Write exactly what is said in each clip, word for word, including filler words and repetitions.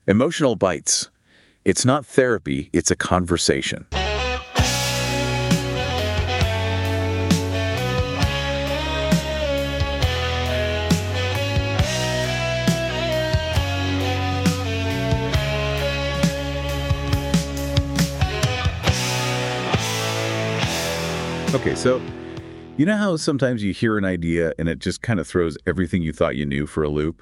Emotional Bites. It's not therapy, it's a conversation. Okay, so you know how sometimes you hear an idea and it just kind of throws everything you thought you knew for a loop?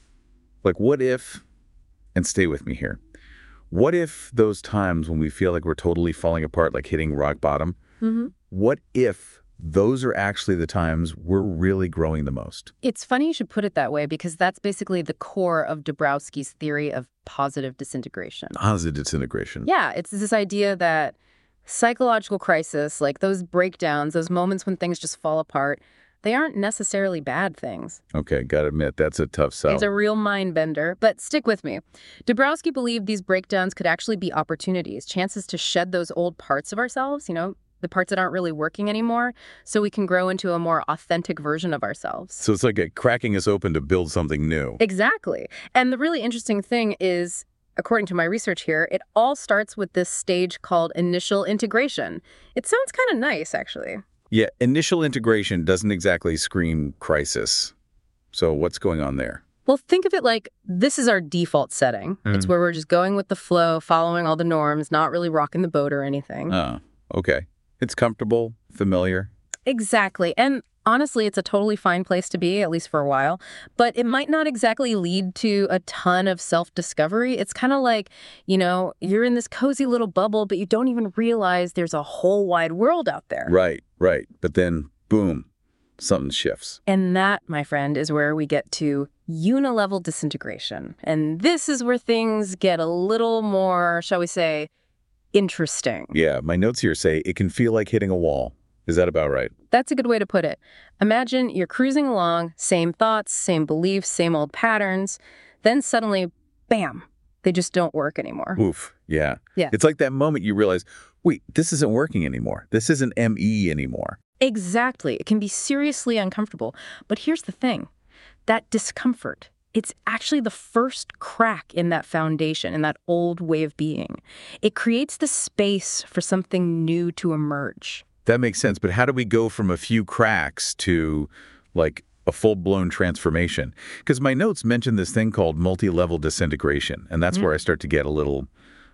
Like, what if, and stay with me here, what if those times when we feel like we're totally falling apart, like hitting rock bottom, Mm-hmm. what if those are actually the times we're really growing the most? It's funny you should put it that way because that's basically the core of Dabrowski's theory of positive disintegration. Positive disintegration. Yeah, it's this idea that psychological crisis, like those breakdowns, those moments when things just fall apart, they aren't necessarily bad things. Okay, gotta admit, that's a tough sell. It's a real mind bender, but stick with me. Dabrowski believed these breakdowns could actually be opportunities, chances to shed those old parts of ourselves, you know, the parts that aren't really working anymore, so we can grow into a more authentic version of ourselves. So it's like a cracking us open to build something new. Exactly. And the really interesting thing is, according to my research here, it all starts with this stage called initial integration. It sounds kind of nice, actually. Yeah, initial integration doesn't exactly scream crisis. So what's going on there? Well, think of it like this is our default setting. Mm. It's where we're just going with the flow, following all the norms, not really rocking the boat or anything. Oh, okay. It's comfortable, familiar. Exactly. And honestly, it's a totally fine place to be, at least for a while. But it might not exactly lead to a ton of self-discovery. It's kind of like, you know, you're in this cozy little bubble, but you don't even realize there's a whole wide world out there. Right, right. But then, boom, something shifts. And that, my friend, is where we get to unilevel disintegration. And this is where things get a little more, shall we say, interesting. Yeah, my notes here say it can feel like hitting a wall. Is that about right? That's a good way to put it. Imagine you're cruising along, same thoughts, same beliefs, same old patterns. Then suddenly, bam, they just don't work anymore. Oof, yeah. Yeah. It's like that moment you realize, wait, this isn't working anymore. This isn't M E anymore. Exactly. It can be seriously uncomfortable. But here's the thing. That discomfort, it's actually the first crack in that foundation, in that old way of being. It creates the space for something new to emerge. That makes sense. But how do we go from a few cracks to, like, a full-blown transformation? Because my notes mention this thing called multi-level disintegration, and that's mm-hmm. where I start to get a little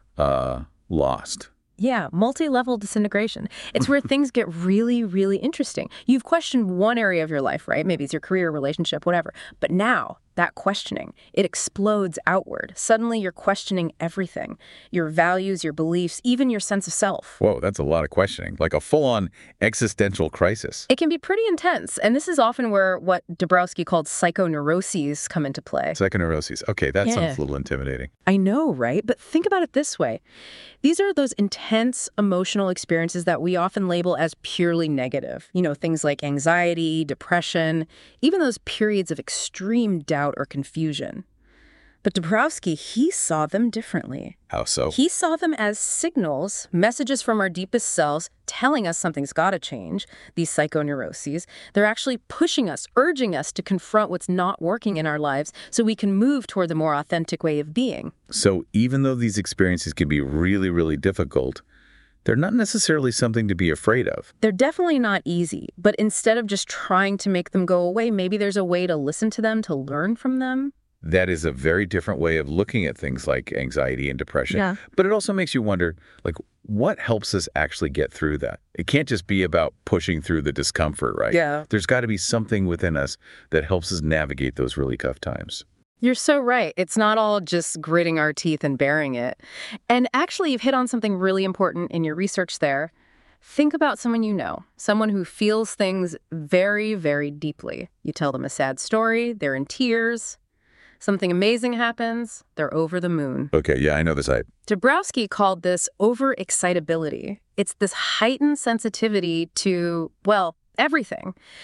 uh, lost. Yeah, multi-level disintegration. It's where things get really, really interesting. You've questioned one area of your life, right? Maybe it's your career, relationship, whatever. But now, that questioning, it explodes outward. Suddenly, you're questioning everything. Your values, your beliefs, even your sense of self. Whoa, that's a lot of questioning. Like a full-on existential crisis. It can be pretty intense. And this is often where what Dabrowski called psychoneuroses come into play. Psychoneuroses. Okay, that Yeah. sounds a little intimidating. I know, right? But think about it this way. These are those intense emotional experiences that we often label as purely negative. You know, things like anxiety, depression, even those periods of extreme doubt or confusion. But Dabrowski, he saw them differently. How so? He saw them as signals, messages from our deepest selves telling us something's got to change, these psychoneuroses. They're actually pushing us, urging us to confront what's not working in our lives so we can move toward the more authentic way of being. So even though these experiences can be really, really difficult, they're not necessarily something to be afraid of. They're definitely not easy, but instead of just trying to make them go away, maybe there's a way to listen to them, to learn from them. That is a very different way of looking at things like anxiety and depression. Yeah. But it also makes you wonder, like, what helps us actually get through that? It can't just be about pushing through the discomfort, right? Yeah. There's got to be something within us that helps us navigate those really tough times. You're so right. It's not all just gritting our teeth and bearing it. And actually, you've hit on something really important in your research there. Think about someone you know, someone who feels things very, very deeply. You tell them a sad story, they're in tears. Something amazing happens, they're over the moon. Okay, yeah, I know the type. Dabrowski called this overexcitability. It's this heightened sensitivity to, well, everything.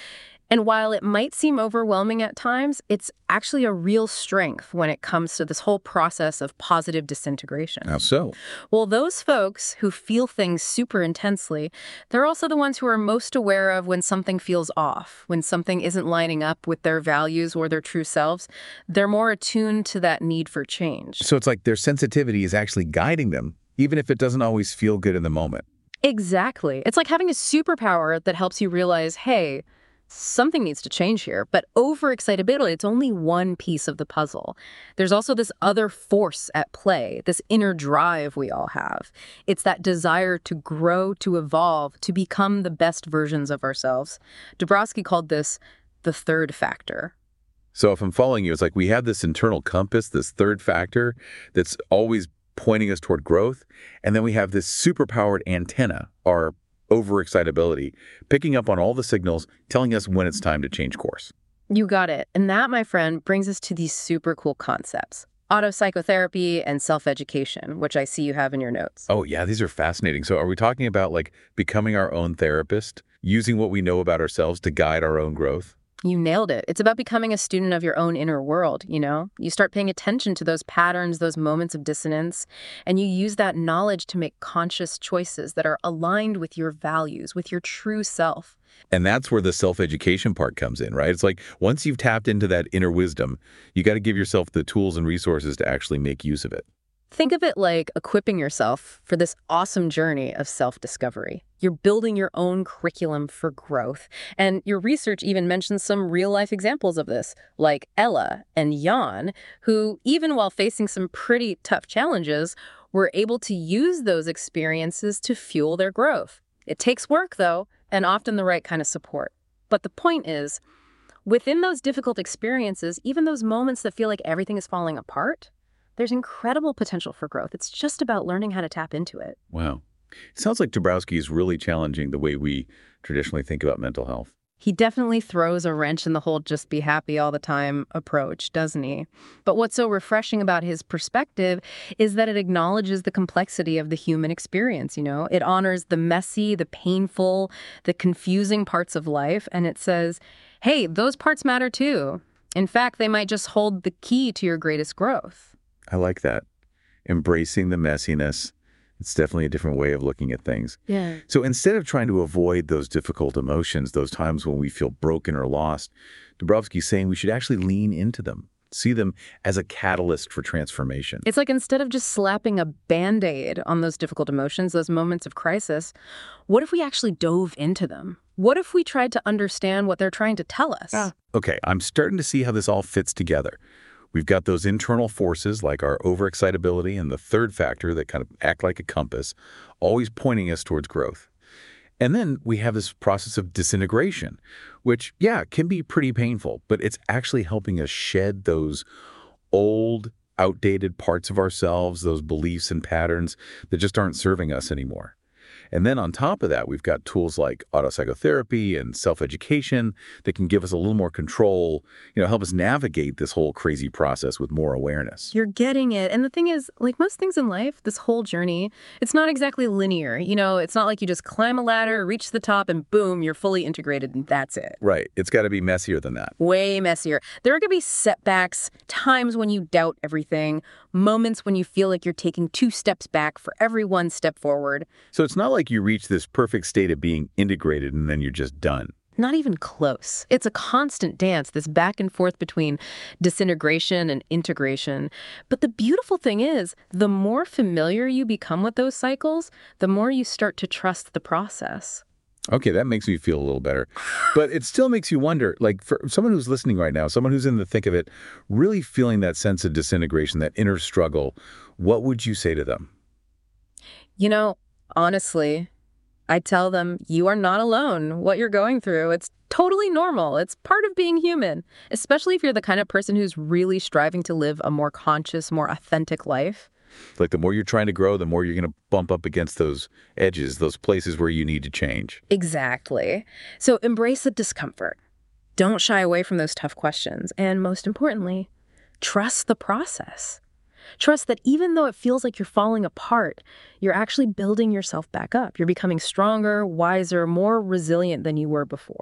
And while it might seem overwhelming at times, it's actually a real strength when it comes to this whole process of positive disintegration. How so? Well, those folks who feel things super intensely, they're also the ones who are most aware of when something feels off, when something isn't lining up with their values or their true selves. They're more attuned to that need for change. So it's like their sensitivity is actually guiding them, even if it doesn't always feel good in the moment. Exactly. It's like having a superpower that helps you realize, hey, something needs to change here. But overexcitability, it's only one piece of the puzzle. There's also this other force at play, this inner drive we all have. It's that desire to grow, to evolve, to become the best versions of ourselves. Dabrowski called this the third factor. So if I'm following you, it's like we have this internal compass, this third factor that's always pointing us toward growth. And then we have this superpowered antenna, our overexcitability, picking up on all the signals, telling us when it's time to change course. You got it. And that, my friend, brings us to these super cool concepts. Autopsychotherapy and self-education, which I see you have in your notes. Oh, yeah, these are fascinating. So are we talking about like becoming our own therapist, using what we know about ourselves to guide our own growth? You nailed it. It's about becoming a student of your own inner world, you know? You start paying attention to those patterns, those moments of dissonance, and you use that knowledge to make conscious choices that are aligned with your values, with your true self. And that's where the self-education part comes in, right? It's like once you've tapped into that inner wisdom, you got to give yourself the tools and resources to actually make use of it. Think of it like equipping yourself for this awesome journey of self-discovery. You're building your own curriculum for growth. And your research even mentions some real-life examples of this, like Ella and Jan, who, even while facing some pretty tough challenges, were able to use those experiences to fuel their growth. It takes work, though, and often the right kind of support. But the point is, within those difficult experiences, even those moments that feel like everything is falling apart, there's incredible potential for growth. It's just about learning how to tap into it. Wow. It sounds like Dabrowski is really challenging the way we traditionally think about mental health. He definitely throws a wrench in the whole just be happy all the time approach, doesn't he? But what's so refreshing about his perspective is that it acknowledges the complexity of the human experience, you know? It honors the messy, the painful, the confusing parts of life, and it says, hey, those parts matter too. In fact, they might just hold the key to your greatest growth. I like that. Embracing the messiness. It's definitely a different way of looking at things. Yeah. So instead of trying to avoid those difficult emotions, those times when we feel broken or lost, Dabrowski's saying we should actually lean into them, see them as a catalyst for transformation. It's like instead of just slapping a Band-Aid on those difficult emotions, those moments of crisis, what if we actually dove into them? What if we tried to understand what they're trying to tell us? Ah. Okay, I'm starting to see how this all fits together. We've got those internal forces like our overexcitability and the third factor that kind of act like a compass, always pointing us towards growth. And then we have this process of disintegration, which, yeah, can be pretty painful, but it's actually helping us shed those old, outdated parts of ourselves, those beliefs and patterns that just aren't serving us anymore. And then on top of that, we've got tools like autopsychotherapy and self-education that can give us a little more control, you know, help us navigate this whole crazy process with more awareness. You're getting it. And the thing is, like most things in life, this whole journey, it's not exactly linear. You know, it's not like you just climb a ladder, reach the top, and boom, you're fully integrated, and that's it. Right. It's got to be messier than that. Way messier. There are going to be setbacks, times when you doubt everything, moments when you feel like you're taking two steps back for every one step forward. So it's not like you reach this perfect state of being integrated and then you're just done. Not even close. It's a constant dance, this back and forth between disintegration and integration. But the beautiful thing is, the more familiar you become with those cycles, the more you start to trust the process. Okay, that makes me feel a little better. But it still makes you wonder, like for someone who's listening right now, someone who's in the thick of it, really feeling that sense of disintegration, that inner struggle, what would you say to them? You know, honestly, I tell them, you are not alone. What you're going through, it's totally normal. It's part of being human, especially if you're the kind of person who's really striving to live a more conscious, more authentic life. Like the more you're trying to grow, the more you're going to bump up against those edges, those places where you need to change. Exactly. So embrace the discomfort. Don't shy away from those tough questions. And most importantly, trust the process. Trust that even though it feels like you're falling apart, you're actually building yourself back up. You're becoming stronger, wiser, more resilient than you were before.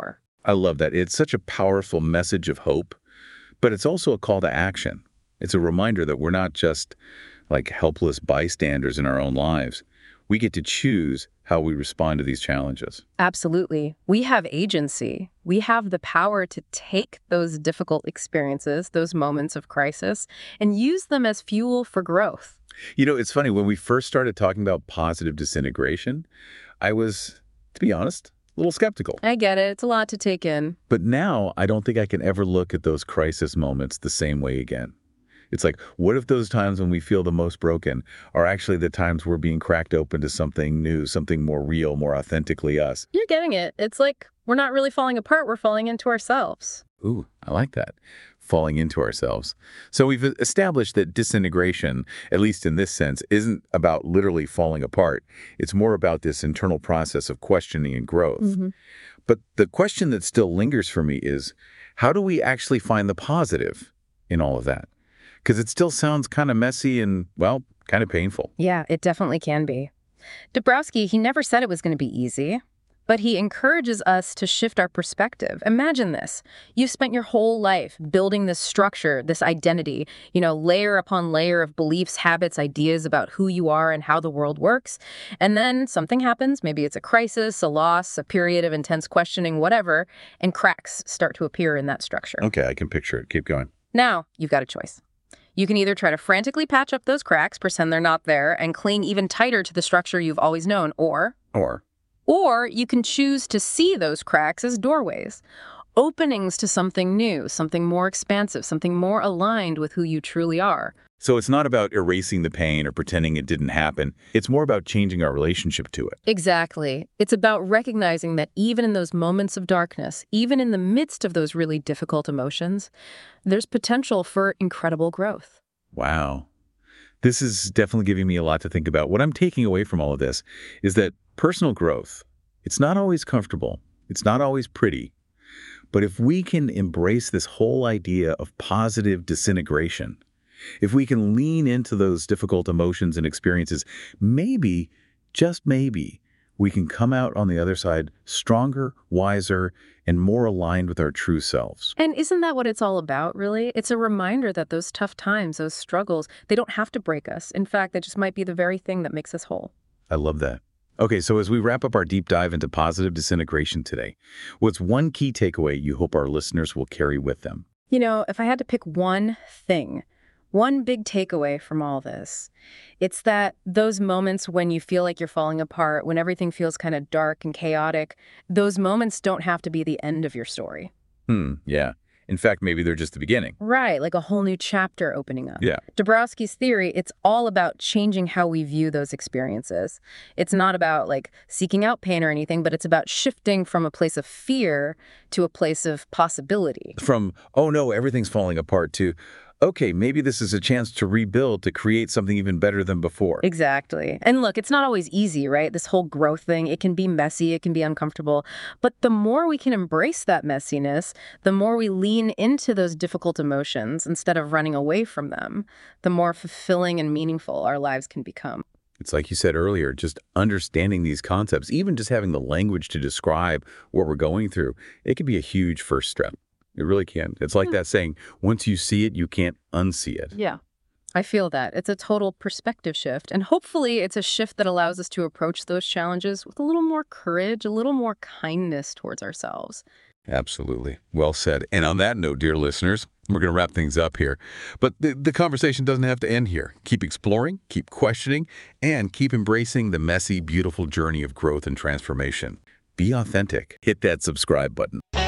I love that. It's such a powerful message of hope, but it's also a call to action. It's a reminder that we're not just like helpless bystanders in our own lives. We get to choose how we respond to these challenges. Absolutely. We have agency. We have the power to take those difficult experiences, those moments of crisis, and use them as fuel for growth. You know, it's funny, when we first started talking about positive disintegration, I was, to be honest, a little skeptical. I get it. It's a lot to take in. But now I don't think I can ever look at those crisis moments the same way again. It's like, what if those times when we feel the most broken are actually the times we're being cracked open to something new, something more real, more authentically us? You're getting it. It's like we're not really falling apart. We're falling into ourselves. Ooh, I like that. Falling into ourselves. So we've established that disintegration, at least in this sense, isn't about literally falling apart. It's more about this internal process of questioning and growth. Mm-hmm. But the question that still lingers for me is, how do we actually find the positive in all of that? Because it still sounds kind of messy and, well, kind of painful. Yeah, it definitely can be. Dabrowski, he never said it was going to be easy, but he encourages us to shift our perspective. Imagine this. You've spent your whole life building this structure, this identity, you know, layer upon layer of beliefs, habits, ideas about who you are and how the world works. And then something happens. Maybe it's a crisis, a loss, a period of intense questioning, whatever, and cracks start to appear in that structure. Okay, I can picture it. Keep going. Now, you've got a choice. You can either try to frantically patch up those cracks, pretend they're not there, and cling even tighter to the structure you've always known, or... Or... Or you can choose to see those cracks as doorways, openings to something new, something more expansive, something more aligned with who you truly are. So it's not about erasing the pain or pretending it didn't happen. It's more about changing our relationship to it. Exactly. It's about recognizing that even in those moments of darkness, even in the midst of those really difficult emotions, there's potential for incredible growth. Wow. This is definitely giving me a lot to think about. What I'm taking away from all of this is that personal growth, it's not always comfortable. It's not always pretty. But if we can embrace this whole idea of positive disintegration, if we can lean into those difficult emotions and experiences, maybe, just maybe, we can come out on the other side stronger, wiser, and more aligned with our true selves. And isn't that what it's all about, really? It's a reminder that those tough times, those struggles, they don't have to break us. In fact, that just might be the very thing that makes us whole. I love that. Okay, so as we wrap up our deep dive into positive disintegration today, what's one key takeaway you hope our listeners will carry with them? You know, if I had to pick one thing, one big takeaway from all this, it's that those moments when you feel like you're falling apart, when everything feels kind of dark and chaotic, those moments don't have to be the end of your story. Hmm, yeah. In fact, maybe they're just the beginning. Right, like a whole new chapter opening up. Yeah. Dabrowski's theory, it's all about changing how we view those experiences. It's not about like seeking out pain or anything, but it's about shifting from a place of fear to a place of possibility. From, oh no, everything's falling apart, to, okay, maybe this is a chance to rebuild, to create something even better than before. Exactly. And look, it's not always easy, right? This whole growth thing, it can be messy, it can be uncomfortable. But the more we can embrace that messiness, the more we lean into those difficult emotions instead of running away from them, the more fulfilling and meaningful our lives can become. It's like you said earlier, just understanding these concepts, even just having the language to describe what we're going through, it can be a huge first step. It really can. It's like that saying, once you see it, you can't unsee it. Yeah, I feel that. It's a total perspective shift. And hopefully it's a shift that allows us to approach those challenges with a little more courage, a little more kindness towards ourselves. Absolutely. Well said. And on that note, dear listeners, we're going to wrap things up here. But the, the conversation doesn't have to end here. Keep exploring, keep questioning, and keep embracing the messy, beautiful journey of growth and transformation. Be authentic. Hit that subscribe button.